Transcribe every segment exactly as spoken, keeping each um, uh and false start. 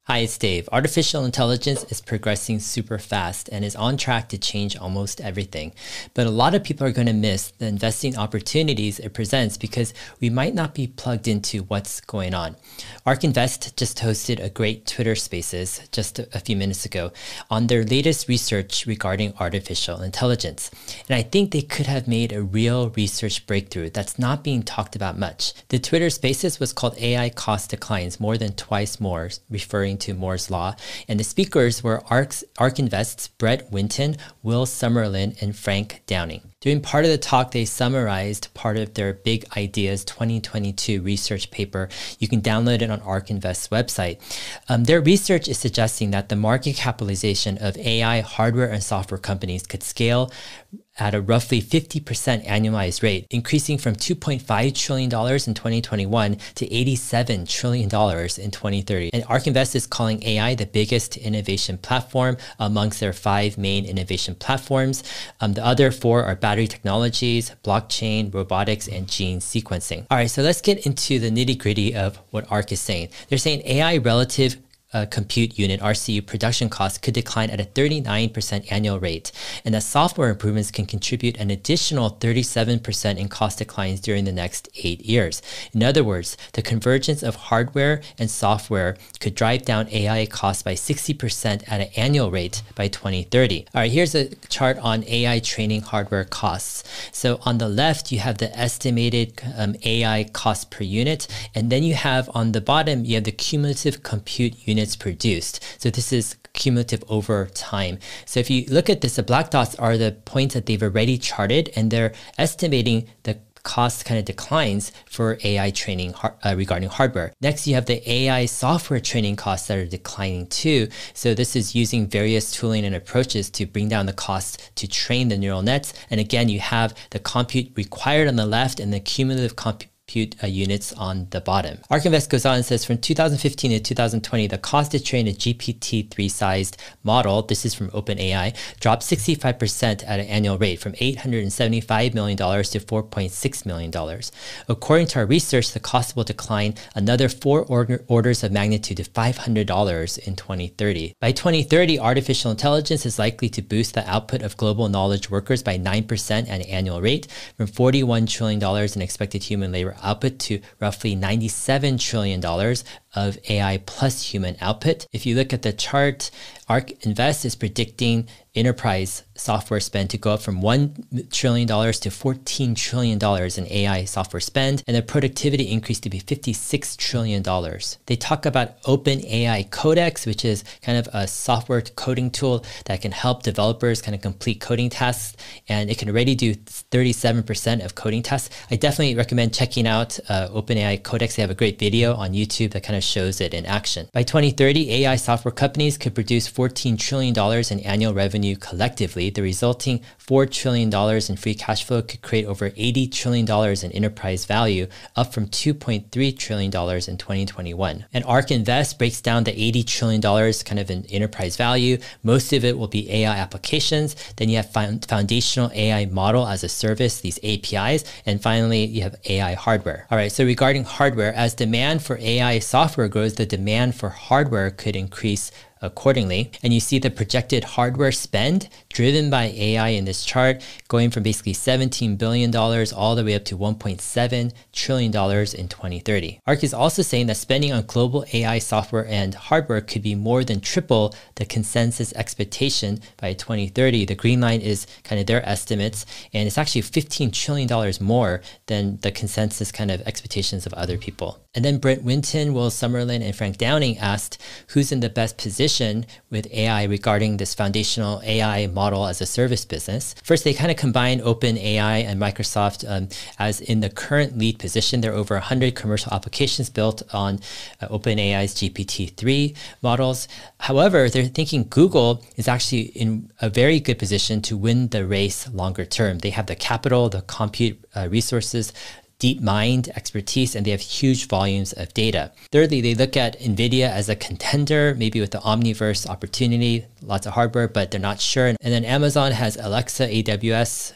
Hi, it's Dave. Artificial intelligence is progressing super fast and is on track to change almost everything. But a lot of people are going to miss the investing opportunities it presents because we might not be plugged into what's going on. ARK Invest just hosted a great Twitter Spaces just a few minutes ago on their latest research regarding artificial intelligence. And I think they could have made a real research breakthrough that's not being talked about much. The Twitter Spaces was called A I Cost Declines More Than Twice More, referring to Moore's Law, and the speakers were ARK's, ARK Invest's Brett Winton, Will Summerlin, and Frank Downing. During part of the talk, they summarized part of their Big Ideas twenty twenty-two research paper. You can download it on ARK Invest's website. Um, their research is suggesting that the market capitalization of A I hardware and software companies could scale at a roughly fifty percent annualized rate, increasing from two point five trillion dollars in twenty twenty-one to eighty-seven trillion dollars in twenty thirty. And ARK Invest is calling A I the biggest innovation platform amongst their five main innovation platforms. Um, the other four are battery technologies, blockchain, robotics, and gene sequencing. All right, so let's get into the nitty gritty of what ARK is saying. They're saying A I relative Uh, compute unit R C U production costs could decline at a thirty-nine percent annual rate, and that software improvements can contribute an additional thirty-seven percent in cost declines during the next eight years. In other words, the convergence of hardware and software could drive down A I costs by sixty percent at an annual rate by twenty thirty. All right, here's a chart on A I training hardware costs. So on the left, you have the estimated um, A I cost per unit, and then you have on the bottom, you have the cumulative compute unit produced. So this is cumulative over time. So if you look at this, the black dots are the points that they've already charted, and they're estimating the cost kind of declines for A I training uh, regarding hardware. Next, you have the A I software training costs that are declining too. So this is using various tooling and approaches to bring down the cost to train the neural nets. And again, you have the compute required on the left and the cumulative compute compute uh, units on the bottom. ARK Invest goes on and says from two thousand fifteen to two thousand twenty, the cost to train a G P T three sized model, this is from OpenAI, dropped sixty-five percent at an annual rate from eight hundred seventy-five million dollars to four point six million dollars. According to our research, the cost will decline another four order orders of magnitude to five hundred dollars in twenty thirty. By twenty thirty, artificial intelligence is likely to boost the output of global knowledge workers by nine percent at an annual rate, from forty-one trillion dollars in expected human labor output to roughly ninety-seven trillion dollars of A I plus human output. If you look at the chart, ARK Invest is predicting enterprise software spend to go up from one trillion dollars to fourteen trillion dollars in A I software spend, and the productivity increase to be fifty-six trillion dollars. They talk about OpenAI Codex, which is kind of a software coding tool that can help developers kind of complete coding tasks, and it can already do thirty-seven percent of coding tasks. I definitely recommend checking out uh, OpenAI Codex. They have a great video on YouTube that kind of shows it in action. By twenty thirty, A I software companies could produce fourteen trillion dollars in annual revenue collectively. The resulting four trillion dollars in free cash flow could create over eighty trillion dollars in enterprise value, up from two point three trillion dollars in twenty twenty-one. And ARK Invest breaks down the eighty trillion dollars kind of in enterprise value. Most of it will be A I applications. Then you have foundational A I model as a service, these A P Is. And finally, you have A I hardware. All right, so regarding hardware, as demand for A I software grows, the demand for hardware could increase accordingly. And you see the projected hardware spend driven by A I in this chart going from basically seventeen billion dollars all the way up to one point seven trillion dollars in twenty thirty. ARK is also saying that spending on global A I software and hardware could be more than triple the consensus expectation by twenty thirty. The green line is kind of their estimates, and it's actually fifteen trillion dollars more than the consensus kind of expectations of other people. And then Brett Winton, Will Summerlin, and Frank Downing asked who's in the best position with A I regarding this foundational A I model as a service business. First, they kind of combine OpenAI and Microsoft um, as in the current lead position. There are over one hundred commercial applications built on uh, OpenAI's G P T three models. However, they're thinking Google is actually in a very good position to win the race longer term. They have the capital, the compute uh, resources, deep mind expertise, and they have huge volumes of data. Thirdly, they look at NVIDIA as a contender, maybe with the Omniverse opportunity, lots of hardware, but they're not sure. And then Amazon has Alexa, A W S,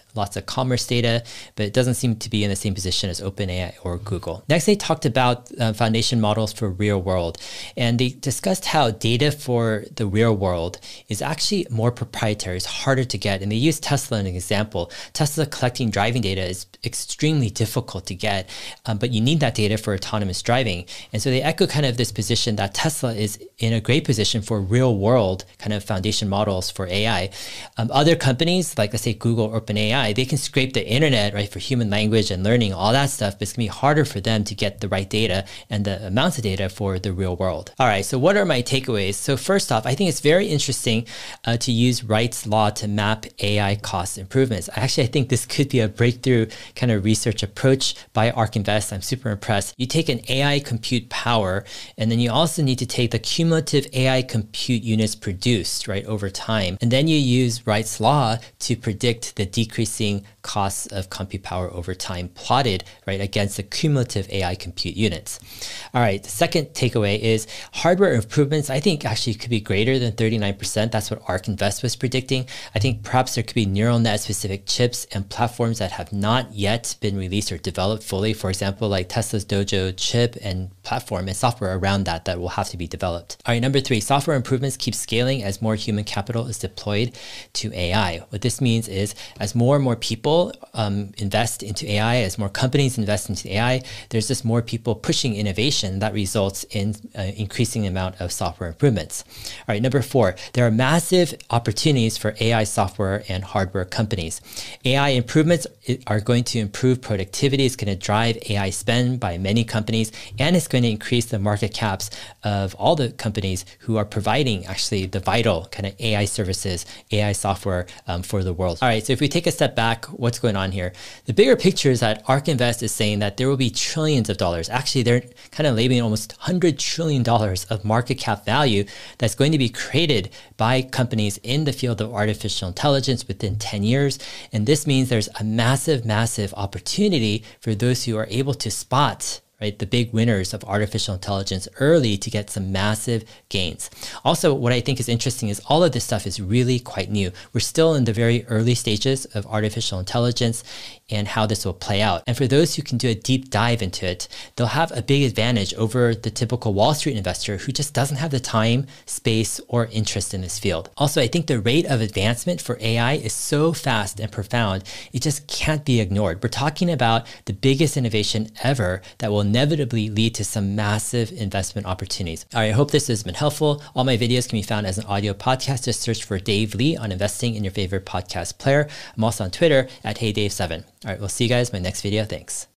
lots of commerce data, but it doesn't seem to be in the same position as OpenAI or Google. Next, they talked about uh, foundation models for real world, and they discussed how data for the real world is actually more proprietary, it's harder to get, and they used Tesla as an example. Tesla collecting driving data is extremely difficult to get, um, but you need that data for autonomous driving. And so they echo kind of this position that Tesla is in a great position for real world kind of foundation models for A I. Um, other companies, like let's say Google or OpenAI, they can scrape the internet, right, for human language and learning, all that stuff, but it's gonna be harder for them to get the right data and the amounts of data for the real world. All right, so what are my takeaways? So first off, I think it's very interesting uh, to use Wright's law to map A I cost improvements. Actually, I think this could be a breakthrough kind of research approach by ARK Invest. I'm super impressed. You take an A I compute power, and then you also need to take the cumulative A I compute units produced, right, over time. And then you use Wright's law to predict the decreasing costs of compute power over time plotted, right, against the cumulative A I compute units. All right, the second takeaway is hardware improvements, I think actually could be greater than thirty-nine percent. That's what ARK Invest was predicting. I think perhaps there could be neural net specific chips and platforms that have not yet been released or developed fully. For example, like Tesla's Dojo chip and platform and software around that that will have to be developed. All right, number three, software improvements keep scaling as more human capital is deployed to A I. What this means is as more and more people um, invest into A I, as more companies invest into A I, there's just more people pushing innovation that results in uh, increasing amount of software improvements. All right, number four, there are massive opportunities for A I software and hardware companies. A I improvements are going to improve productivity. It's going to drive A I spend by many companies, and it's going to increase the market caps of all the companies who are providing actually the vital kind of A I services, A I software um, for the world. All right, so if we take a step back, what's going on here? The bigger picture is that ARK Invest is saying that there will be trillions of dollars. Actually, they're kind of labeling almost one hundred trillion dollars of market cap value that's going to be created by companies in the field of artificial intelligence within ten years. And this means there's a massive, massive opportunity for those who are able to spot, right, the big winners of artificial intelligence early to get some massive gains. Also, what I think is interesting is all of this stuff is really quite new. We're still in the very early stages of artificial intelligence and how this will play out. And for those who can do a deep dive into it, they'll have a big advantage over the typical Wall Street investor who just doesn't have the time, space, or interest in this field. Also, I think the rate of advancement for A I is so fast and profound, it just can't be ignored. We're talking about the biggest innovation ever that will inevitably lead to some massive investment opportunities. All right, I hope this has been helpful. All my videos can be found as an audio podcast. Just search for Dave Lee on investing in your favorite podcast player. I'm also on Twitter at Hey Dave seven. All right, we'll see you guys in my next video. Thanks.